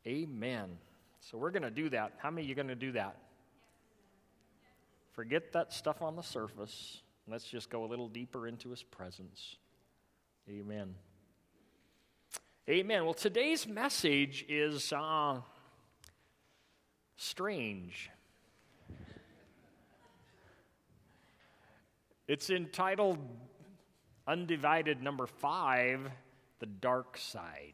Amen. So we're going to do that. How many of you are going to do that? Forget that stuff on the surface. Let's just go a little deeper into His presence. Amen. Amen. Well, today's message is strange. It's entitled Undivided number 5, The Dark Side.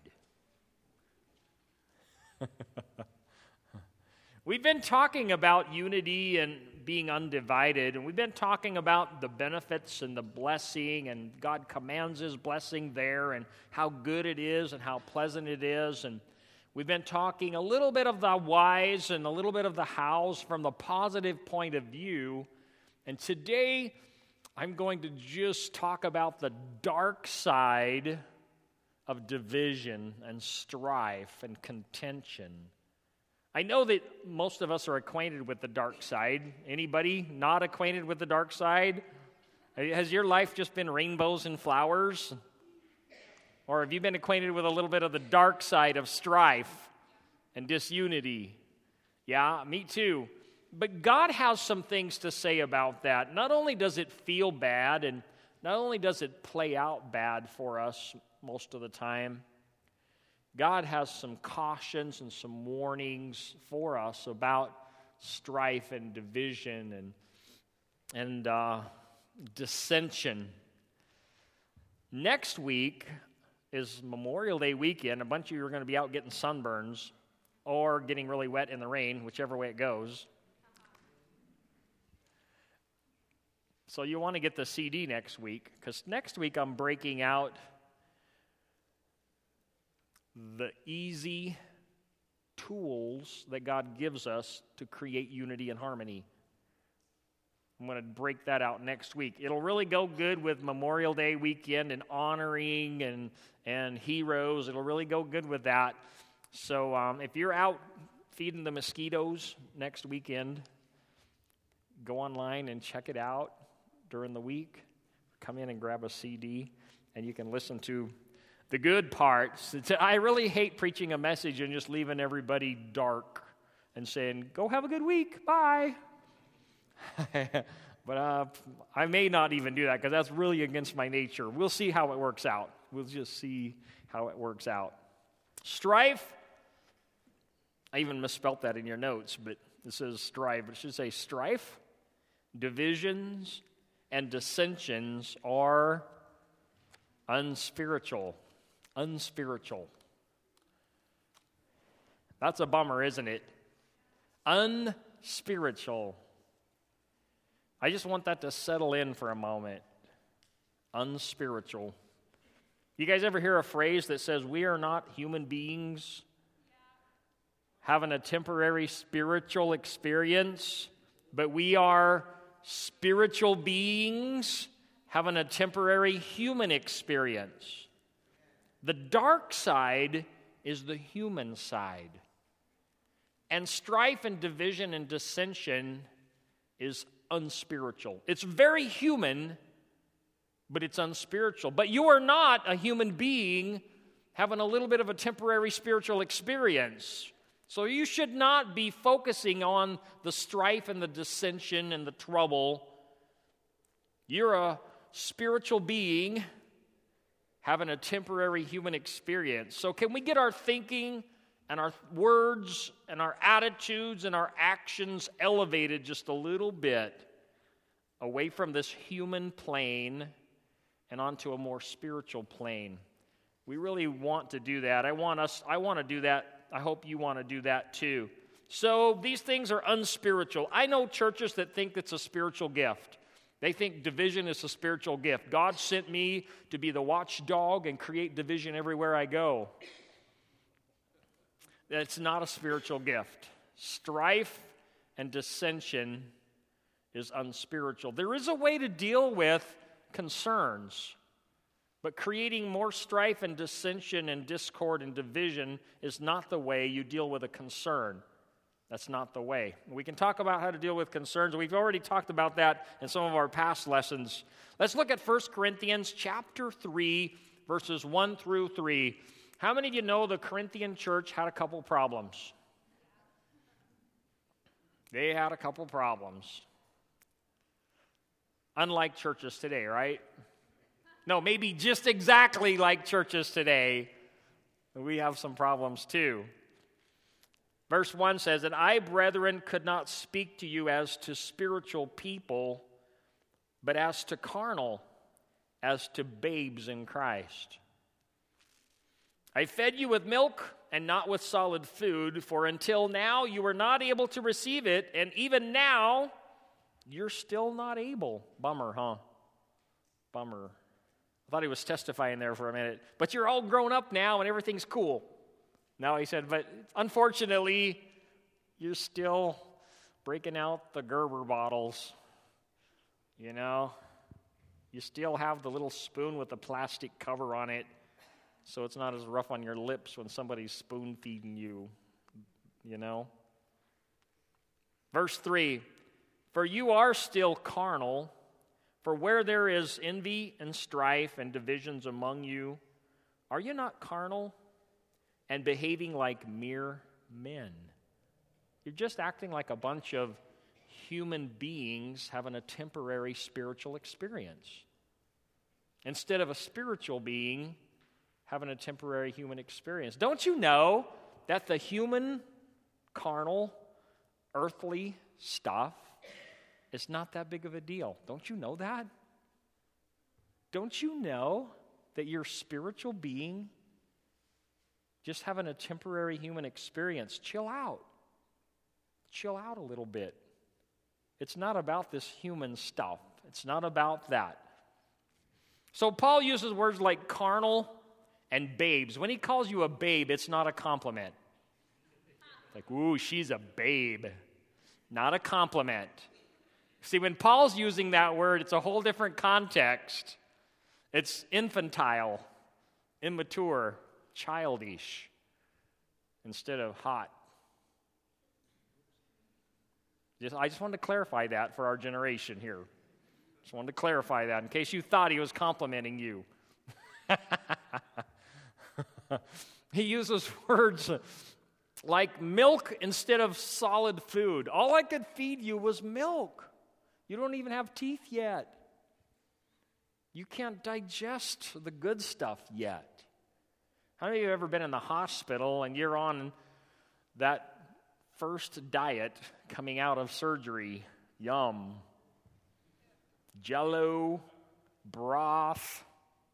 We've been talking about unity and being undivided, and we've been talking about the benefits and the blessing, and God commands His blessing there, and how good it is and how pleasant it is. And we've been talking a little bit of the whys and a little bit of the hows from the positive point of view. And today, I'm going to just talk about the dark side of division and strife and contention. I know that most of us are acquainted with the dark side. Anybody not acquainted with the dark side? Has your life just been rainbows and flowers? Or have you been acquainted with a little bit of the dark side of strife and disunity? Yeah, me too. But God has some things to say about that. Not only does it feel bad, and not only does it play out bad for us most of the time, God has some cautions and some warnings for us about strife and division and dissension. Next week is Memorial Day weekend. A bunch of you are going to be out getting sunburns or getting really wet in the rain, whichever way it goes. So you want to get the CD next week, because next week I'm breaking out the easy tools that God gives us to create unity and harmony. I'm going to break that out next week. It'll really go good with Memorial Day weekend and honoring and heroes. It'll really go good with that. So if you're out feeding the mosquitoes next weekend, go online and check it out during the week. Come in and grab a CD, and you can listen to the good parts. I really hate preaching a message and just leaving everybody dark and saying, go have a good week, bye. But I may not even do that, because that's really against my nature. We'll see how it works out. We'll just see how it works out. Strife, I even misspelt that in your notes, but it says strife. It should say strife, divisions, and dissensions are unspiritual. Unspiritual. That's a bummer, isn't it? Unspiritual. I just want that to settle in for a moment. Unspiritual. You guys ever hear a phrase that says, we are not human beings having a temporary spiritual experience, but we are spiritual beings having a temporary human experience? The dark side is the human side. And strife and division and dissension is unspiritual. It's very human, but it's unspiritual. But you are not a human being having a little bit of a temporary spiritual experience. So you should not be focusing on the strife and the dissension and the trouble. You're a spiritual being having a temporary human experience. So can we get our thinking and our words and our attitudes and our actions elevated just a little bit away from this human plane and onto a more spiritual plane? We really want to do that. I want to do that. I hope you want to do that too. So these things are unspiritual. I know churches that think it's a spiritual gift. They think division is a spiritual gift. God sent me to be the watchdog and create division everywhere I go. That's not a spiritual gift. Strife and dissension is unspiritual. There is a way to deal with concerns, but creating more strife and dissension and discord and division is not the way you deal with a concern. That's not the way. We can talk about how to deal with concerns. We've already talked about that in some of our past lessons. Let's look at 1 Corinthians chapter 3, verses 1 through 3. How many of you know the Corinthian church had a couple problems? They had a couple problems. Unlike churches today, right? No, maybe just exactly like churches today. We have some problems too. Verse 1 says, "And I, brethren, could not speak to you as to spiritual people, but as to carnal, as to babes in Christ. I fed you with milk and not with solid food, for until now you were not able to receive it, and even now you're still not able." Bummer, huh? Bummer. I thought he was testifying there for a minute. But you're all grown up now and everything's cool. No, he said, but unfortunately, you're still breaking out the Gerber bottles. You know, you still have the little spoon with the plastic cover on it, so it's not as rough on your lips when somebody's spoon feeding you, you know. Verse 3, "For you are still carnal, for where there is envy and strife and divisions among you, are you not carnal and behaving like mere men?" You're just acting like a bunch of human beings having a temporary spiritual experience, instead of a spiritual being having a temporary human experience. Don't you know that the human, carnal, earthly stuff is not that big of a deal? Don't you know that? Don't you know that your spiritual being just having a temporary human experience? Chill out. Chill out a little bit. It's not about this human stuff. It's not about that. So Paul uses words like carnal and babes. When he calls you a babe, it's not a compliment. Like, ooh, she's a babe. Not a compliment. See, when Paul's using that word, it's a whole different context. It's infantile, immature, childish, instead of hot. I just wanted to clarify that for our generation here. Just wanted to clarify that in case you thought he was complimenting you. He uses words like milk instead of solid food. All I could feed you was milk. You don't even have teeth yet. You can't digest the good stuff yet. How many of you have ever been in the hospital and you're on that first diet coming out of surgery? Yum. Jell-O, broth,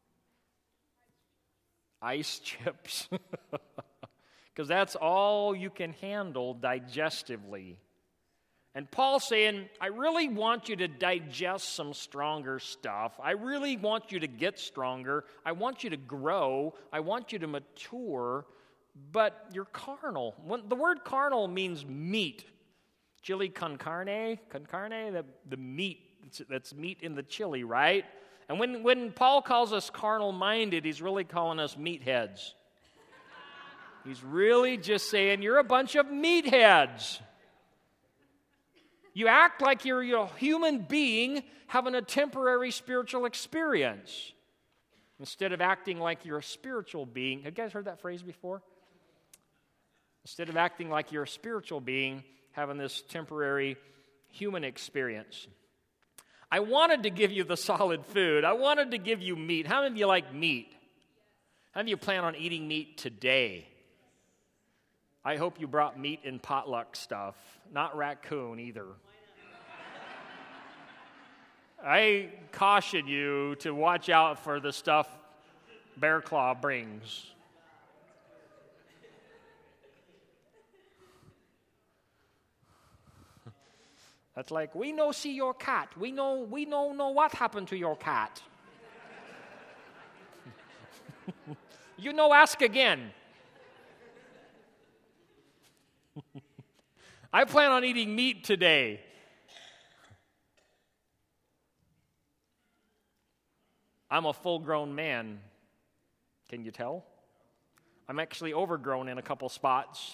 ice chips. Because that's all you can handle digestively. And Paul's saying, I really want you to digest some stronger stuff. I really want you to get stronger. I want you to grow. I want you to mature. But you're carnal. The word carnal means meat. Chili con carne, the meat. That's meat in the chili, right? And when Paul calls us carnal-minded, he's really calling us meatheads. He's really just saying, you're a bunch of meatheads. You act like you're a human being having a temporary spiritual experience, instead of acting like you're a spiritual being. Have you guys heard that phrase before? Instead of acting like you're a spiritual being having this temporary human experience. I wanted to give you the solid food. I wanted to give you meat. How many of you like meat? How many of you plan on eating meat today? I hope you brought meat in potluck stuff, not raccoon either. I caution you to watch out for the stuff Bear Claw brings. That's like, we no see your cat. We know what happened to your cat. You know, ask again. I plan on eating meat today. I'm a full-grown man. Can you tell? I'm actually overgrown in a couple spots.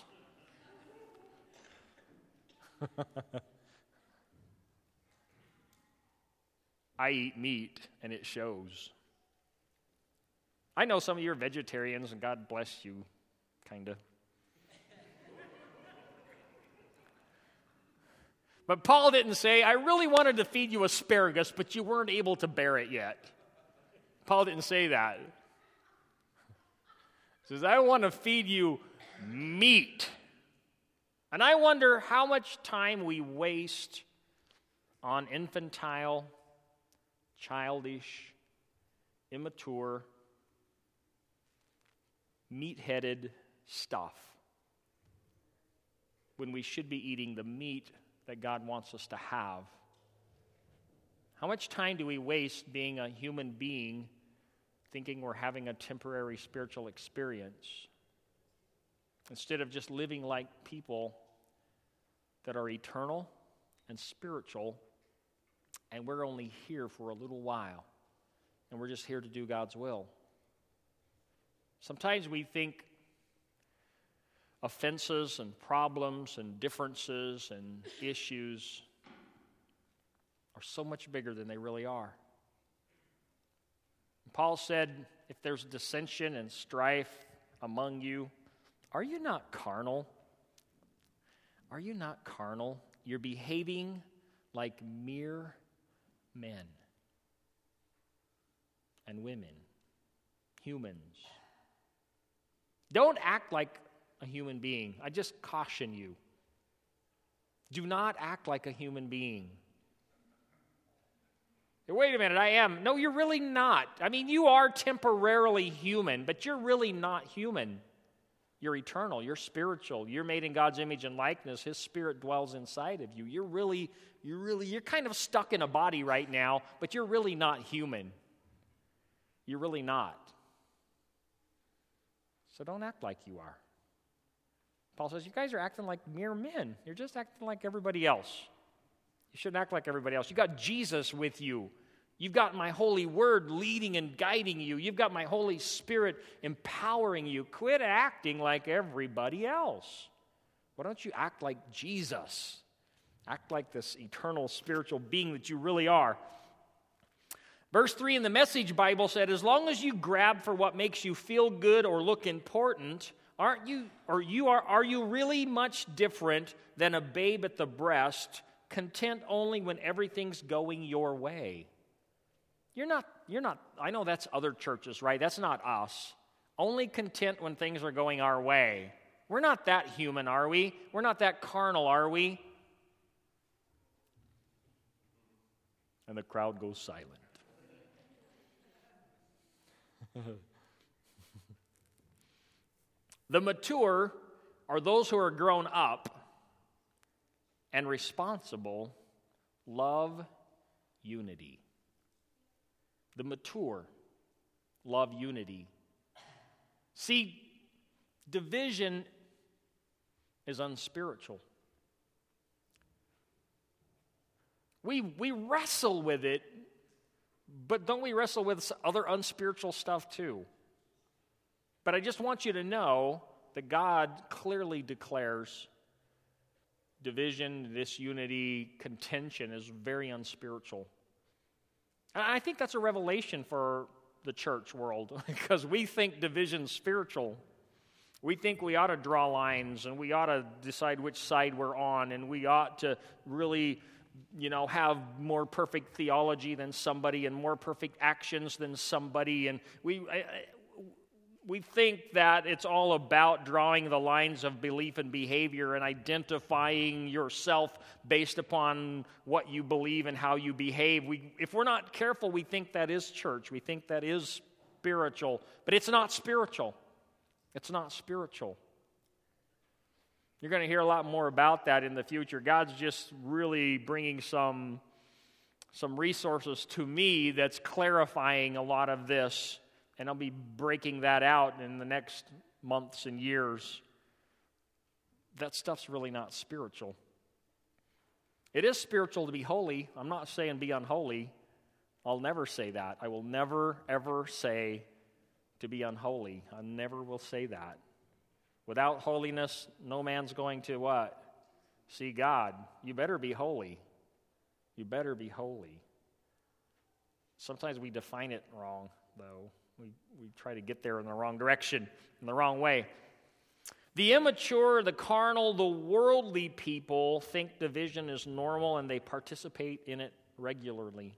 I eat meat, and it shows. I know some of you are vegetarians, and God bless you, kind of. But Paul didn't say, I really wanted to feed you asparagus, but you weren't able to bear it yet. Paul didn't say that. He says, I want to feed you meat. And I wonder how much time we waste on infantile, childish, immature, meat-headed stuff when we should be eating the meat that God wants us to have. How much time do we waste being a human being thinking we're having a temporary spiritual experience instead of just living like people that are eternal and spiritual, and we're only here for a little while, and we're just here to do God's will? Sometimes we think offenses and problems and differences and issues are so much bigger than they really are. Paul said, if there's dissension and strife among you, are you not carnal? Are you not carnal? You're behaving like mere men and women, humans. Don't act like a human being. I just caution you. Do not act like a human being. Wait a minute, I am. No, you're really not. I mean, you are temporarily human, but you're really not human. You're eternal. You're spiritual. You're made in God's image and likeness. His Spirit dwells inside of you. You're kind of stuck in a body right now, but you're really not human. You're really not. So don't act like you are. Paul says, you guys are acting like mere men. You're just acting like everybody else. You shouldn't act like everybody else. You got Jesus with you. You've got my holy word leading and guiding you. You've got my Holy Spirit empowering you. Quit acting like everybody else. Why don't you act like Jesus? Act like this eternal spiritual being that you really are. Verse 3 in the Message Bible said, as long as you grab for what makes you feel good or look important, are you really much different than a babe at the breast, content only when everything's going your way? You're not, I know that's other churches, right? That's not us. Only content when things are going our way. We're not that human, are we? We're not that carnal, are we? And the crowd goes silent. The mature are those who are grown up and responsible, love unity. The mature love unity. See, division is unspiritual. We wrestle with it, but don't we wrestle with other unspiritual stuff too? But I just want you to know that God clearly declares division, disunity, contention is very unspiritual. And I think that's a revelation for the church world because we think division's spiritual. We think we ought to draw lines and we ought to decide which side we're on and we ought to really, have more perfect theology than somebody and more perfect actions than somebody. And we think that it's all about drawing the lines of belief and behavior and identifying yourself based upon what you believe and how you behave. If we're not careful, we think that is church. We think that is spiritual. But it's not spiritual. It's not spiritual. You're going to hear a lot more about that in the future. God's just really bringing some resources to me that's clarifying a lot of this. And I'll be breaking that out in the next months and years. That stuff's really not spiritual. It is spiritual to be holy. I'm not saying be unholy. I'll never say that. I will never, ever say to be unholy. I never will say that. Without holiness, no man's going to what? See God. You better be holy. You better be holy. Sometimes we define it wrong, though. We try to get there in the wrong direction, in the wrong way. The immature, the carnal, the worldly people think division is normal and they participate in it regularly.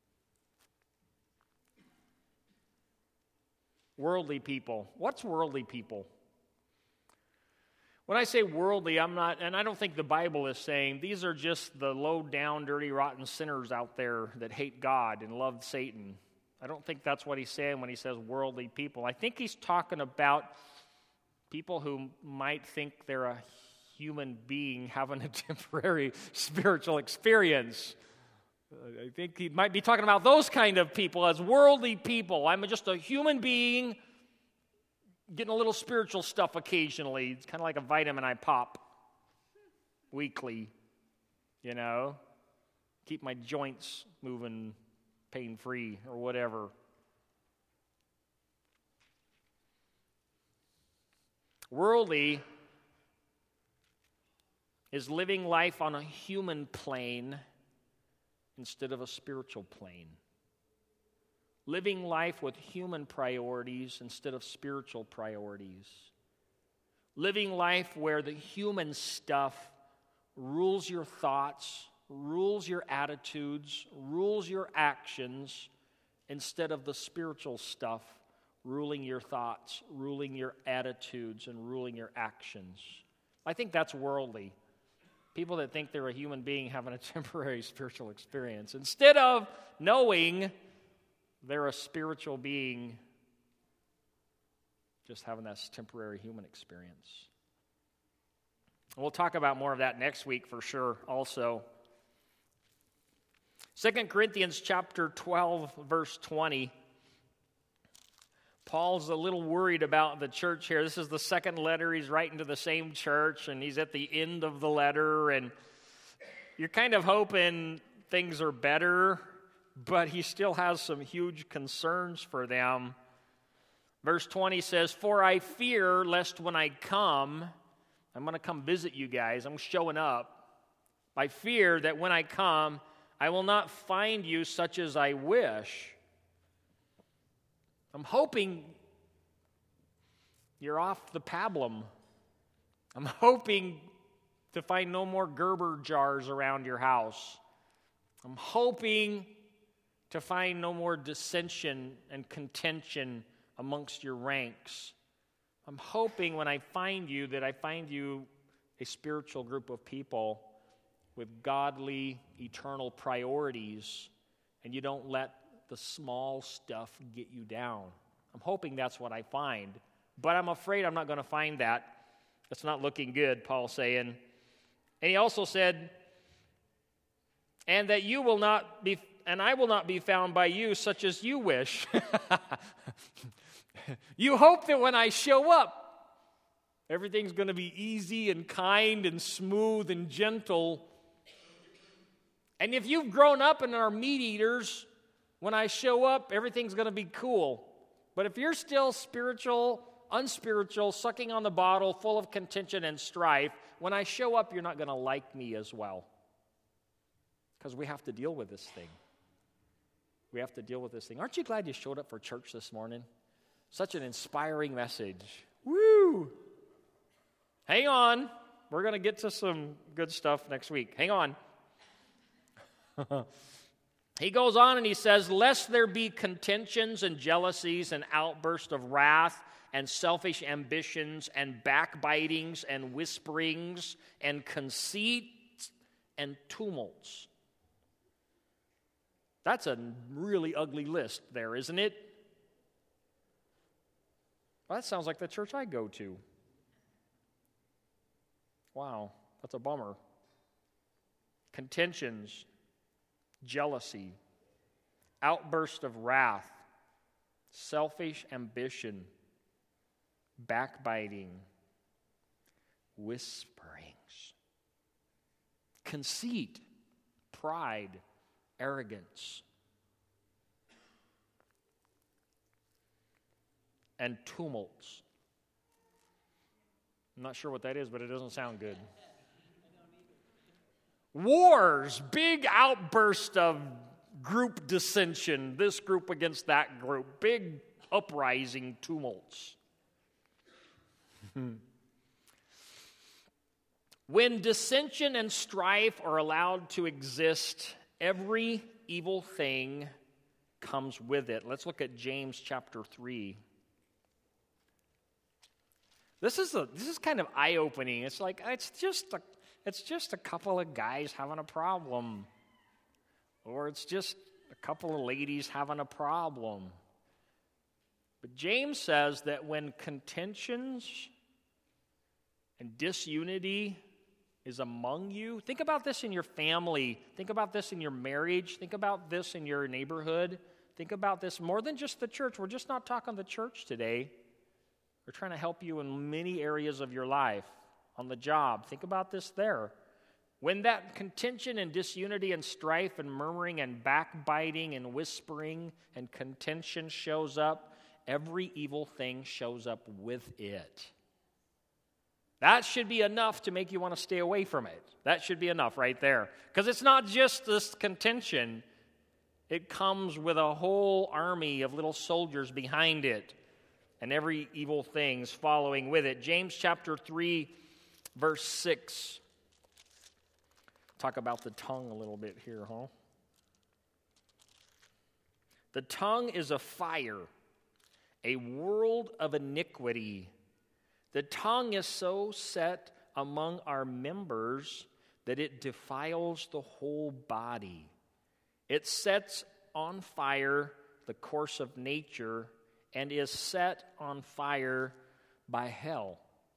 Worldly people. What's worldly people? When I say worldly, I'm not, and I don't think the Bible is saying, these are just the low-down, dirty, rotten sinners out there that hate God and love Satan. I don't think that's what he's saying when he says worldly people. I think he's talking about people who might think they're a human being having a temporary spiritual experience. I think he might be talking about those kind of people as worldly people. I'm just a human being getting a little spiritual stuff occasionally. It's kind of like a vitamin I pop weekly, you know. Keep my joints moving pain-free or whatever. Worldly is living life on a human plane instead of a spiritual plane. Living life with human priorities instead of spiritual priorities. Living life where the human stuff rules your thoughts, rules your attitudes, rules your actions, instead of the spiritual stuff ruling your thoughts, ruling your attitudes, and ruling your actions. I think that's worldly. People that think they're a human being having a temporary spiritual experience, instead of knowing they're a spiritual being just having that temporary human experience. And we'll talk about more of that next week for sure also. 2 Corinthians chapter 12, verse 20. Paul's a little worried about the church here. This is the second letter he's writing to the same church, and he's at the end of the letter, and you're kind of hoping things are better, but he still has some huge concerns for them. Verse 20 says, "For I fear lest when I come," I'm going to come visit you guys, I'm showing up. "I fear that when I come, I will not find you such as I wish." I'm hoping you're off the pablum. I'm hoping to find no more Gerber jars around your house. I'm hoping to find no more dissension and contention amongst your ranks. I'm hoping when I find you that I find you a spiritual group of people with godly, eternal priorities, and you don't let the small stuff get you down. I'm hoping that's what I find, but I'm afraid I'm not going to find that. It's not looking good, Paul's saying. And he also said, "And that you will not be, and I will not be found by you such as you wish." You hope that when I show up, everything's going to be easy and kind and smooth and gentle. And if you've grown up and are meat eaters, when I show up, everything's going to be cool. But if you're still spiritual, unspiritual, sucking on the bottle, full of contention and strife, when I show up, you're not going to like me as well. Because we have to deal with this thing. We have to deal with this thing. Aren't you glad you showed up for church this morning? Such an inspiring message. Woo! Hang on. We're going to get to some good stuff next week. Hang on. He goes on and he says, "Lest there be contentions and jealousies and outbursts of wrath and selfish ambitions and backbitings and whisperings and conceits and tumults." That's a really ugly list there, isn't it? Well, that sounds like the church I go to. Wow, that's a bummer. Contentions, jealousy, outburst of wrath, selfish ambition, backbiting, whisperings, conceit, pride, arrogance, and tumults. I'm not sure what that is, but it doesn't sound good. Wars, big outburst of group dissension, this group against that group, big uprising tumults. When dissension and strife are allowed to exist, every evil thing comes with it. Let's look at James chapter 3. This is kind of eye-opening. It's like it's just a couple of guys having a problem, or it's just a couple of ladies having a problem. But James says that when contentions and disunity is among you, think about this in your family, think about this in your marriage, think about this in your neighborhood, think about this more than just the church. We're just not talking the church today. We're trying to help you in many areas of your life. On the job, think about this there. When that contention and disunity and strife and murmuring and backbiting and whispering and contention shows up, every evil thing shows up with it. That should be enough to make you want to stay away from it. That should be enough right there. Because it's not just this contention. It comes with a whole army of little soldiers behind it. And every evil thing's following with it. James chapter 3, verse 6. Talk about the tongue a little bit here, huh? The tongue is a fire, a world of iniquity. The tongue is so set among our members that it defiles the whole body. It sets on fire the course of nature and is set on fire by hell.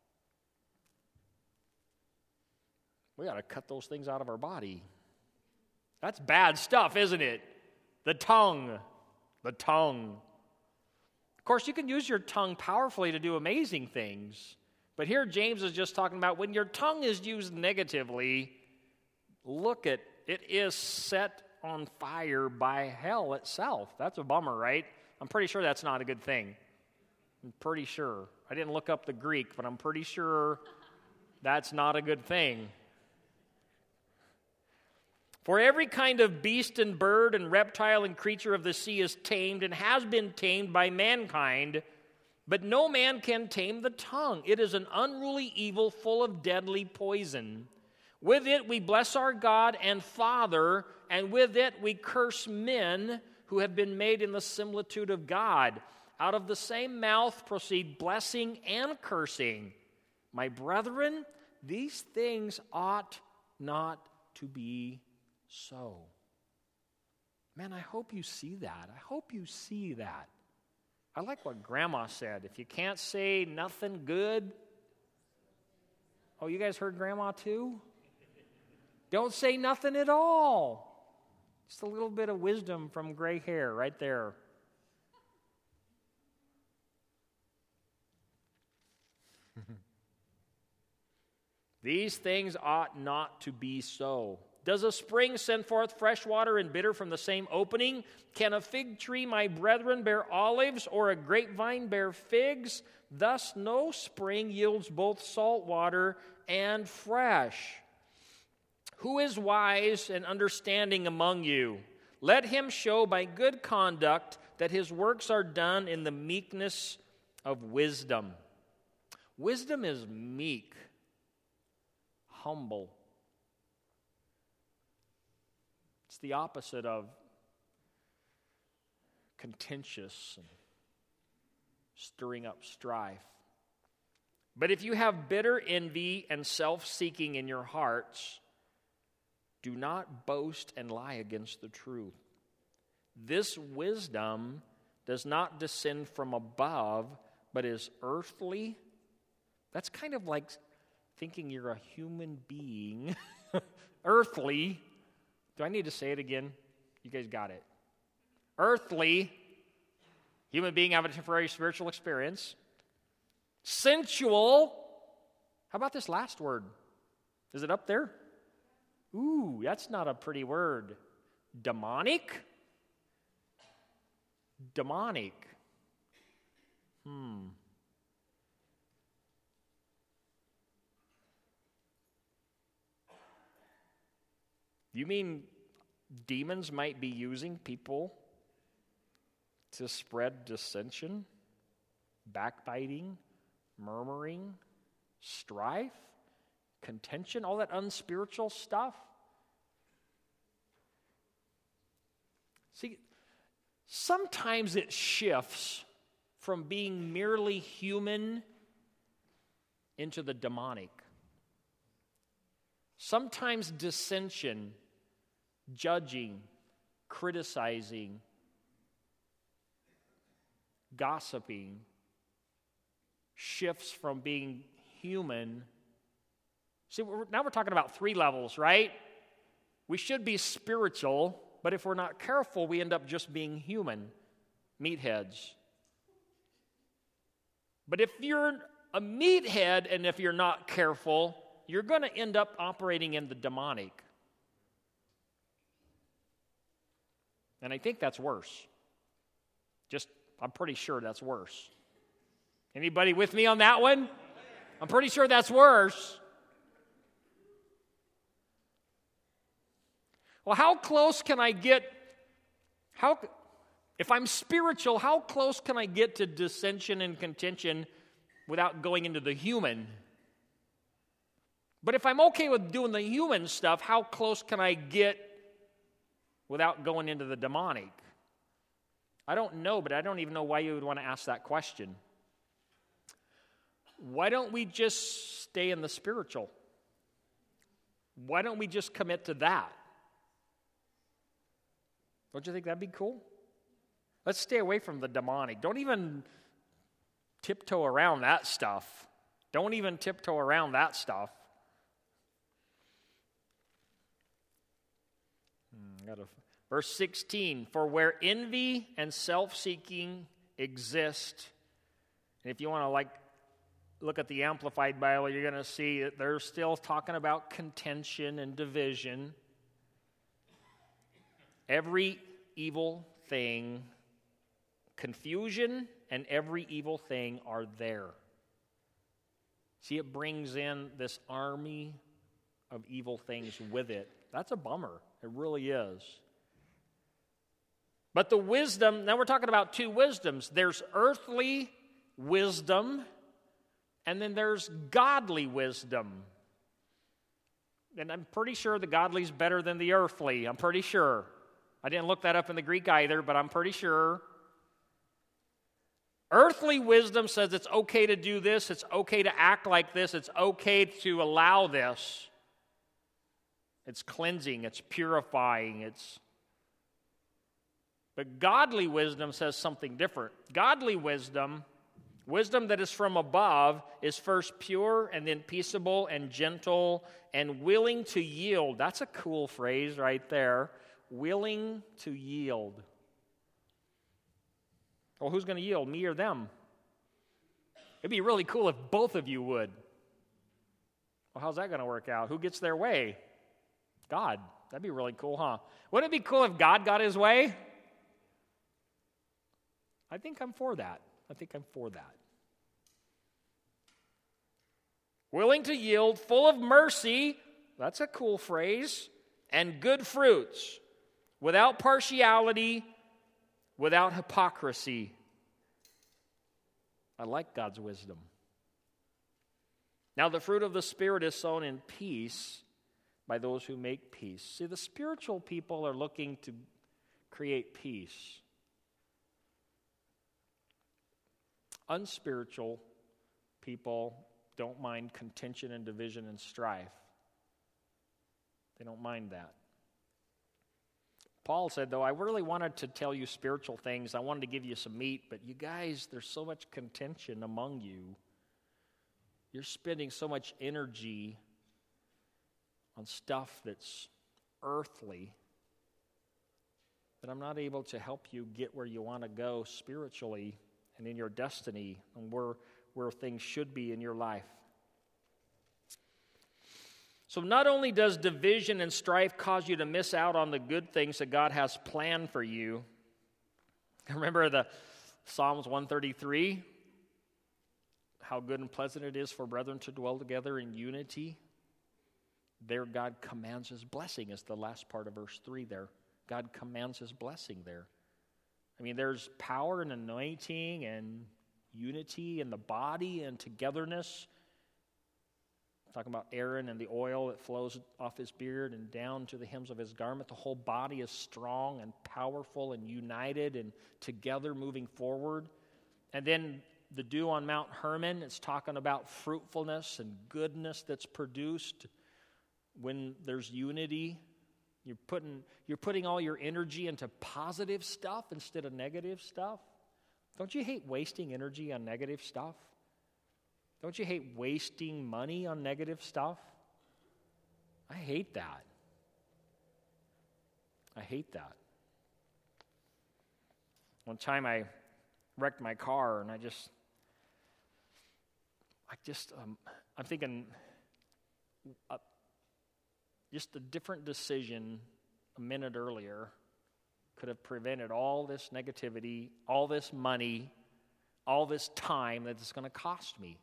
We ought to cut those things out of our body. That's bad stuff, isn't it? The tongue. The tongue. Of course, you can use your tongue powerfully to do amazing things. But here James is just talking about when your tongue is used negatively, look at it is set on fire by hell itself. That's a bummer, right? I'm pretty sure that's not a good thing. I'm pretty sure. I didn't look up the Greek, but I'm pretty sure that's not a good thing. For every kind of beast and bird and reptile and creature of the sea is tamed and has been tamed by mankind, but no man can tame the tongue. It is an unruly evil full of deadly poison. With it we bless our God and Father, and with it we curse men who have been made in the similitude of God. Out of the same mouth proceed blessing and cursing. My brethren, these things ought not to be so. Man, I hope you see that. I hope you see that. I like what Grandma said. If you can't say nothing good. Oh, you guys heard Grandma too? Don't say nothing at all. Just a little bit of wisdom from gray hair right there. These things ought not to be so. Does a spring send forth fresh water and bitter from the same opening? Can a fig tree, my brethren, bear olives, or a grapevine bear figs? Thus no spring yields both salt water and fresh. Who is wise and understanding among you? Let him show by good conduct that his works are done in the meekness of wisdom. Wisdom is meek, humble. It's the opposite of contentious and stirring up strife. But if you have bitter envy and self-seeking in your hearts, do not boast and lie against the truth. This wisdom does not descend from above, but is earthly. That's kind of like thinking you're a human being. Earthly. Do I need to say it again? You guys got it. Earthly. Human being have a temporary spiritual experience. Sensual. How about this last word? Is it up there? Ooh, that's not a pretty word. Demonic? Demonic. You mean demons might be using people to spread dissension, backbiting, murmuring, strife, contention, all that unspiritual stuff. See, sometimes it shifts from being merely human into the demonic. Sometimes dissension, judging, criticizing, gossiping shifts from being human. See, now we're talking about 3 levels, right? We should be spiritual, but if we're not careful, we end up just being human, meatheads. But if you're a meathead and if you're not careful, you're going to end up operating in the demonic. And I think that's worse. I'm pretty sure that's worse. Anybody with me on that one? I'm pretty sure that's worse. Well, how close can I get? If I'm spiritual, how close can I get to dissension and contention without going into the human? But if I'm okay with doing the human stuff, how close can I get without going into the demonic? I don't know, but I don't even know why you would want to ask that question. Why don't we just stay in the spiritual? Why don't we just commit to that? Don't you think that'd be cool? Let's stay away from the demonic. Don't even tiptoe around that stuff. Don't even tiptoe around that stuff. Verse 16, for where envy and self-seeking exist, and if you want to look at the Amplified Bible, you're going to see that they're still talking about contention and division. Every evil thing, confusion and every evil thing are there. See, it brings in this army of evil things with it. That's a bummer. It really is. But the wisdom, now we're talking about 2 wisdoms. There's earthly wisdom, and then there's godly wisdom. And I'm pretty sure the godly is better than the earthly. I'm pretty sure. I didn't look that up in the Greek either, but I'm pretty sure. Earthly wisdom says it's okay to do this, it's okay to act like this, it's okay to allow this. It's cleansing, it's purifying, But godly wisdom says something different. Godly wisdom, wisdom that is from above, is first pure and then peaceable and gentle and willing to yield. That's a cool phrase right there. Willing to yield. Well, who's going to yield, me or them? It'd be really cool if both of you would. Well, how's that going to work out? Who gets their way? God. That'd be really cool, huh? Wouldn't it be cool if God got his way? I think I'm for that. Willing to yield, full of mercy, that's a cool phrase, and good fruits, without partiality, without hypocrisy. I like God's wisdom. Now, the fruit of the Spirit is sown in peace by those who make peace. See, the spiritual people are looking to create peace. Unspiritual people don't mind contention and division and strife. They don't mind that. Paul said, though, I really wanted to tell you spiritual things. I wanted to give you some meat, but you guys, there's so much contention among you. You're spending so much energy on stuff that's earthly that I'm not able to help you get where you want to go spiritually and in your destiny and where things should be in your life. So not only does division and strife cause you to miss out on the good things that God has planned for you. Remember the Psalms 133? How good and pleasant it is for brethren to dwell together in unity. There God commands his blessing is the last part of verse 3 there. God commands his blessing there. I mean, there's power and anointing and unity in the body and togetherness. Talking about Aaron and the oil that flows off his beard and down to the hems of his garment. The whole body is strong and powerful and united and together moving forward. And then the dew on Mount Hermon, it's talking about fruitfulness and goodness that's produced when there's unity. You're putting all your energy into positive stuff instead of negative stuff. Don't you hate wasting energy on negative stuff? Don't you hate wasting money on negative stuff? I hate that. I hate that. One time I wrecked my car, and I'm thinking, just a different decision a minute earlier could have prevented all this negativity, all this money, all this time that it's going to cost me.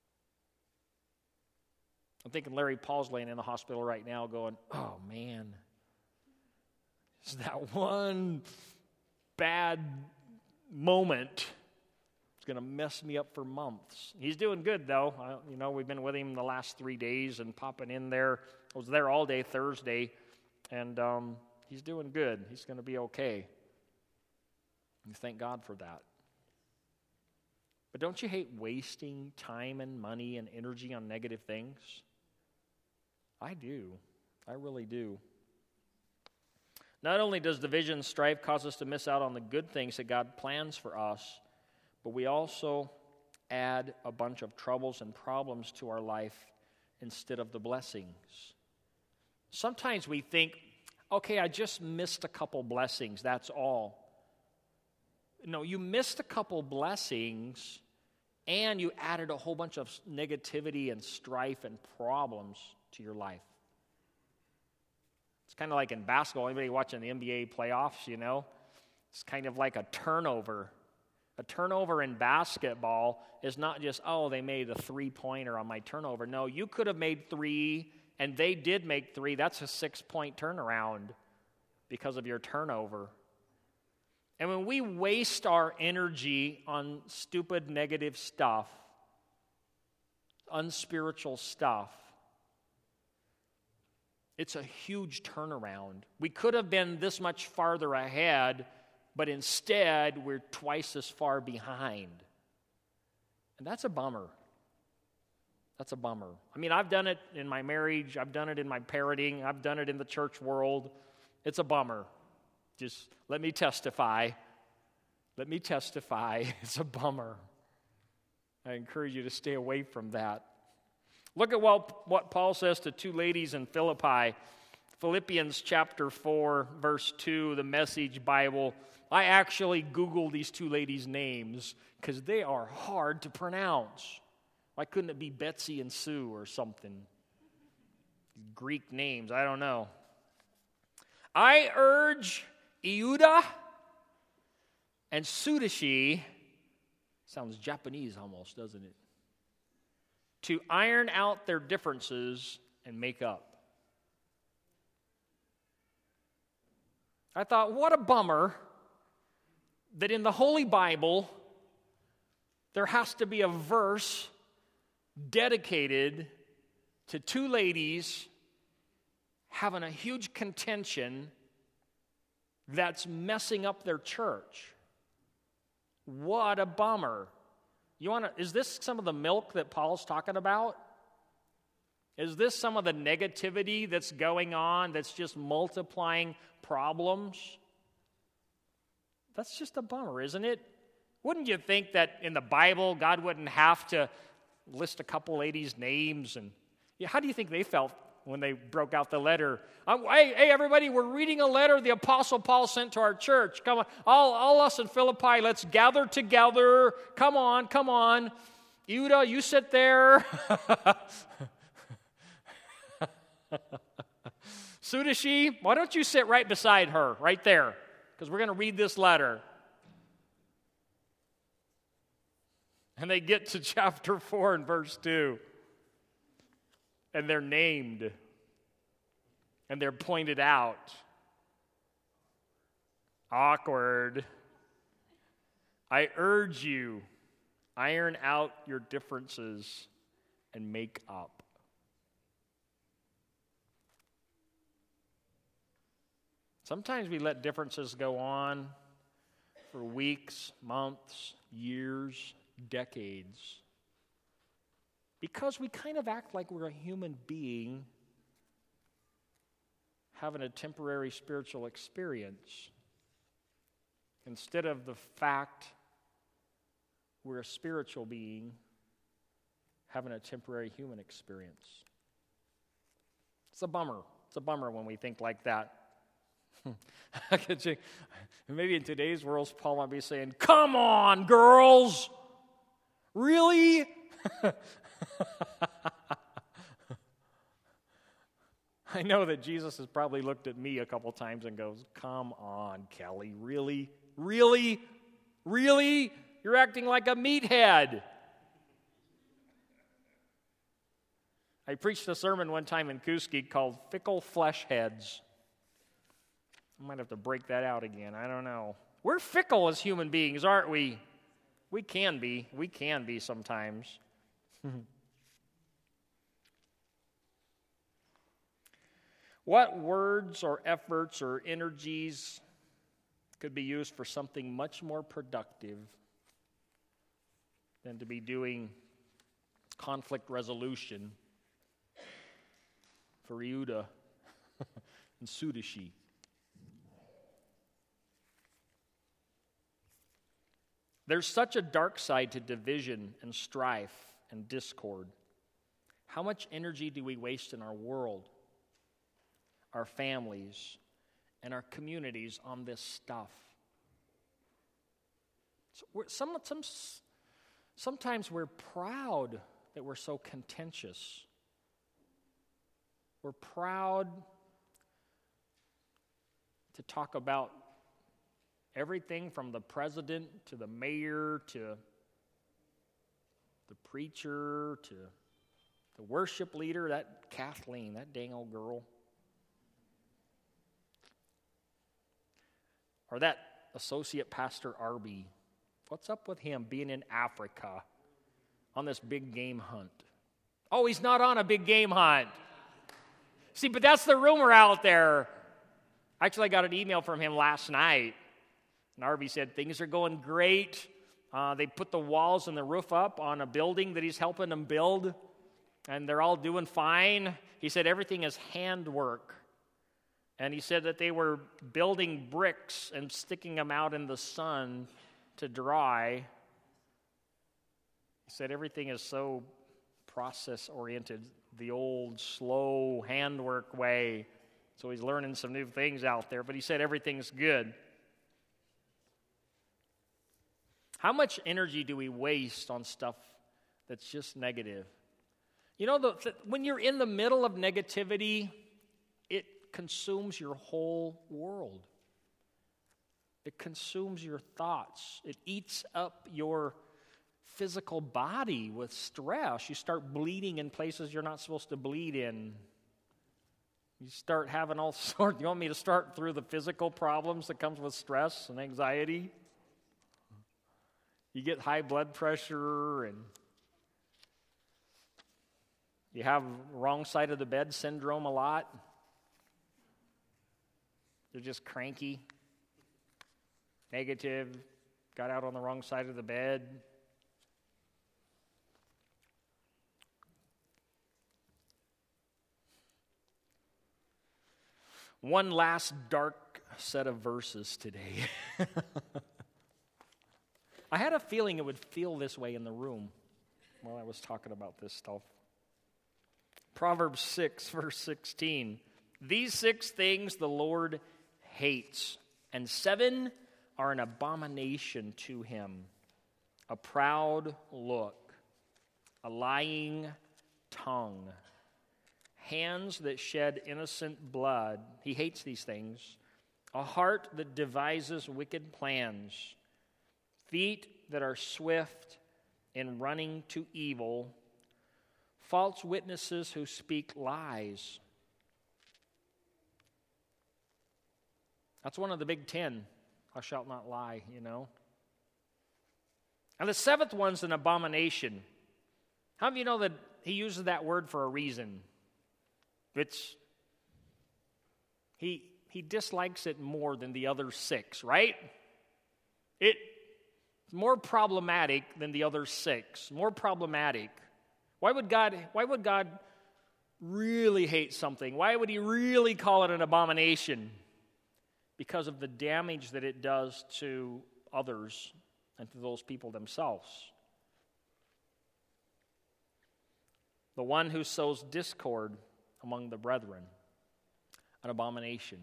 I'm thinking Larry Paul's laying in the hospital right now going, oh man, is that one bad moment? It's going to mess me up for months. He's doing good though. We've been with him the last 3 days and popping in there. I was there all day Thursday, and he's doing good. He's going to be okay. And thank God for that. But don't you hate wasting time and money and energy on negative things? I do. I really do. Not only does division and strife cause us to miss out on the good things that God plans for us, but we also add a bunch of troubles and problems to our life instead of the blessings. Sometimes we think, okay, I just missed a couple blessings, that's all. No, you missed a couple blessings and you added a whole bunch of negativity and strife and problems to your life. It's kind of like in basketball. Anybody watching the NBA playoffs, It's kind of like a turnover. A turnover in basketball is not just, they made a three-pointer on my turnover. No, you could have made 3, and they did make 3. That's a 6-point turnaround because of your turnover. And when we waste our energy on stupid, negative stuff, unspiritual stuff, it's a huge turnaround. We could have been this much farther ahead, but instead we're twice as far behind. And that's a bummer. That's a bummer. I mean, I've done it in my marriage. I've done it in my parenting. I've done it in the church world. It's a bummer. Just let me testify. Let me testify. It's a bummer. I encourage you to stay away from that. Look at what Paul says to 2 ladies in Philippi. Philippians chapter 4, verse 2, the Message Bible. I actually Googled these 2 ladies' names because they are hard to pronounce. Why couldn't it be Betsy and Sue or something? Greek names, I don't know. I urge Euodia and Syntyche, sounds Japanese almost, doesn't it? To iron out their differences and make up. I thought, what a bummer that in the Holy Bible there has to be a verse dedicated to 2 ladies having a huge contention that's messing up their church. What a bummer. Is this some of the milk that Paul's talking about? Is this some of the negativity that's going on that's just multiplying problems? That's just a bummer, isn't it? Wouldn't you think that in the Bible God wouldn't have to list a couple ladies' names? And how do you think they felt when they broke out the letter? Hey, everybody, we're reading a letter the Apostle Paul sent to our church. Come on, all us in Philippi, let's gather together. Come on. Euodia, you sit there. Syntyche, why don't you sit right beside her, right there? Because we're going to read this letter. And they get to chapter 4 and verse 2. And they're named. And they're pointed out. Awkward. I urge you, iron out your differences and make up. Sometimes we let differences go on for weeks, months, years, decades, because we kind of act like we're a human being having a temporary spiritual experience, instead of the fact we're a spiritual being having a temporary human experience. It's a bummer. It's a bummer when we think like that. Maybe in today's world, Paul might be saying, "Come on, girls! Really?" I know that Jesus has probably looked at me a couple times and goes, "Come on, Kelly, really? Really? Really? You're acting like a meathead." I preached a sermon one time in Kuski called "Fickle Flesh Heads." I might have to break that out again. I don't know. We're fickle as human beings, aren't we? We can be. We can be sometimes. What words or efforts or energies could be used for something much more productive than to be doing conflict resolution for Yehuda and Sudashi? There's such a dark side to division and strife and discord. How much energy do we waste in our world, our families, and our communities on this stuff? Sometimes we're proud that we're so contentious. We're proud to talk about everything from the president to the mayor to the preacher to the worship leader, that Kathleen, that dang old girl. Or that associate pastor Arby. What's up with him being in Africa on this big game hunt? Oh, he's not on a big game hunt. See, but that's the rumor out there. Actually, I got an email from him last night. And Arby said, things are going great. They put the walls and the roof up on a building that he's helping them build. And they're all doing fine. He said everything is handwork. And he said that they were building bricks and sticking them out in the sun to dry. He said everything is so process-oriented, the old, slow handwork way. So he's learning some new things out there. But he said everything's good. How much energy do we waste on stuff that's just negative? You know, when you're in the middle of negativity, it consumes your whole world. It consumes your thoughts. It eats up your physical body with stress. You start bleeding in places you're not supposed to bleed in. You start having all sorts. You want me to start through the physical problems that comes with stress and anxiety? You get high blood pressure, and you have wrong side of the bed syndrome a lot. You're just cranky, negative, got out on the wrong side of the bed. One last dark set of verses today. I had a feeling it would feel this way in the room while I was talking about this stuff. Proverbs 6, verse 16. These 6 things the Lord hates, and 7 are an abomination to him: a proud look, a lying tongue, hands that shed innocent blood. He hates these things. A heart that devises wicked plans, feet that are swift in running to evil, false witnesses who speak lies. That's one of the big 10. I shall not lie, you know. And the seventh one's an abomination. How many of you know that he uses that word for a reason? He dislikes it more than the other six, right? It's more problematic than the other six. More problematic. Why would God really hate something? Why would he really call it an abomination? Because of the damage that it does to others and to those people themselves. The one who sows discord among the brethren, an abomination.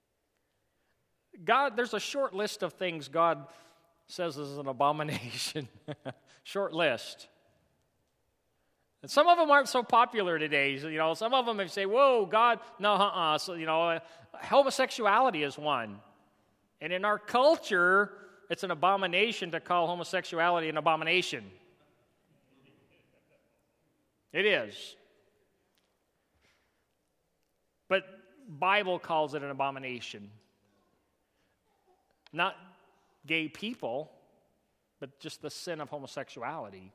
God, there's a short list of things God says is an abomination. Short list. And some of them aren't so popular today. So, some of them say, whoa, God, no, So, homosexuality is one. And in our culture, it's an abomination to call homosexuality an abomination. It is. But Bible calls it an abomination. Not gay people, but just the sin of homosexuality.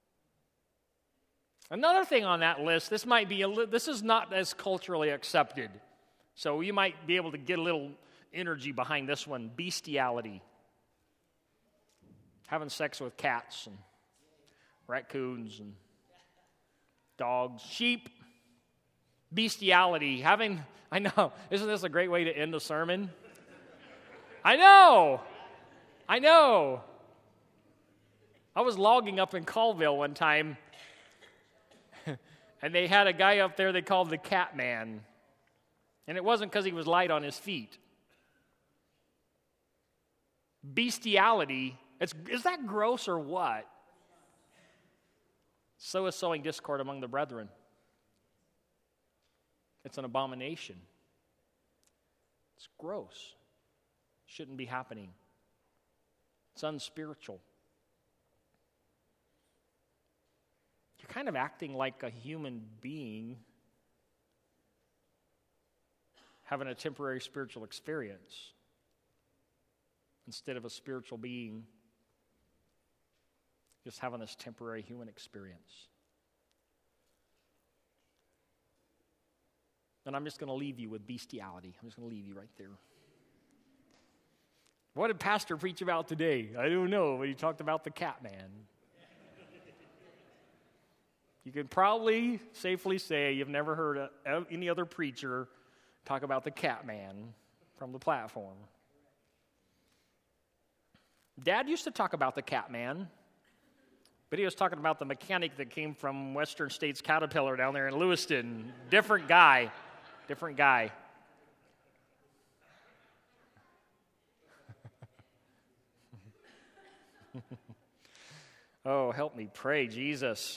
Another thing on that list, this is not as culturally accepted. So you might be able to get a little energy behind this one. Bestiality. Having sex with cats and raccoons and dogs, sheep. Bestiality. I know, isn't this a great way to end the sermon? I know. I was logging up in Colville one time, and they had a guy up there they called the Cat Man. And it wasn't because he was light on his feet. Bestiality, is that gross or what? So is sowing discord among the brethren. It's an abomination. It's gross. Shouldn't be happening. It's unspiritual. You're kind of acting like a human being having a temporary spiritual experience instead of a spiritual being just having this temporary human experience. And I'm just going to leave you with bestiality. I'm just going to leave you right there. What did Pastor preach about today? I don't know, but he talked about the Cat Man. You can probably safely say you've never heard any other preacher talk about the Cat Man from the platform. Dad used to talk about the Cat Man, but he was talking about the mechanic that came from Western States Caterpillar down there in Lewiston. Different guy. Oh, help me pray, Jesus.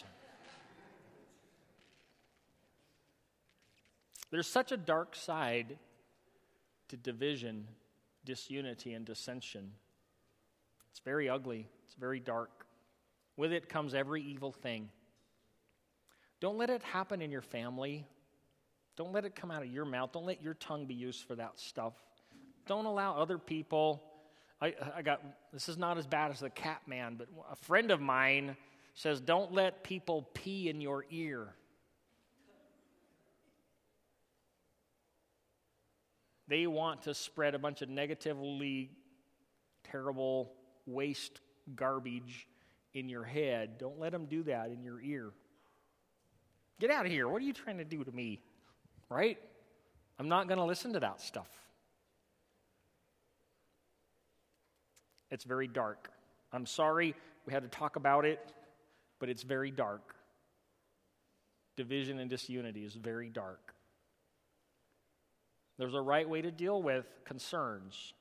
There's such a dark side to division, disunity, and dissension. It's very ugly. It's very dark. With it comes every evil thing. Don't let it happen in your family. Don't let it come out of your mouth. Don't let your tongue be used for that stuff. Don't allow other people. This is not as bad as the Cat Man, but a friend of mine says, don't let people pee in your ear. They want to spread a bunch of negatively terrible waste garbage in your head. Don't let them do that in your ear. Get out of here. What are you trying to do to me? Right? I'm not going to listen to that stuff. It's very dark. I'm sorry we had to talk about it, but it's very dark. Division and disunity is very dark. There's a right way to deal with concerns.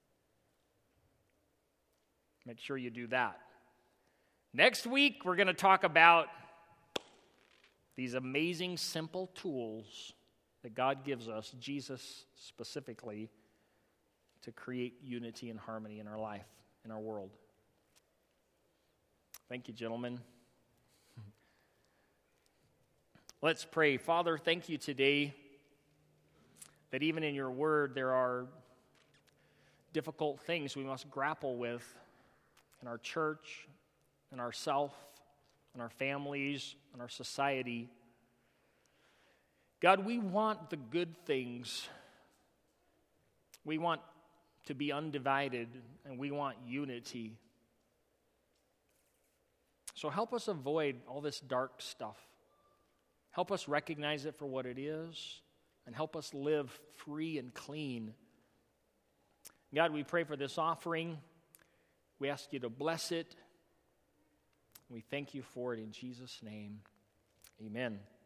Make sure you do that. Next week, we're going to talk about these amazing, simple tools that God gives us, Jesus specifically, to create unity and harmony in our life, in our world. Thank you, gentlemen. Let's pray. Father, thank you today that even in your word there are difficult things we must grapple with in our church, and ourself and our families and our society. God, we want the good things. We want to be undivided, and we want unity. So help us avoid all this dark stuff. Help us recognize it for what it is, and help us live free and clean. God, we pray for this offering. We ask you to bless it. We thank you for it in Jesus' name. Amen.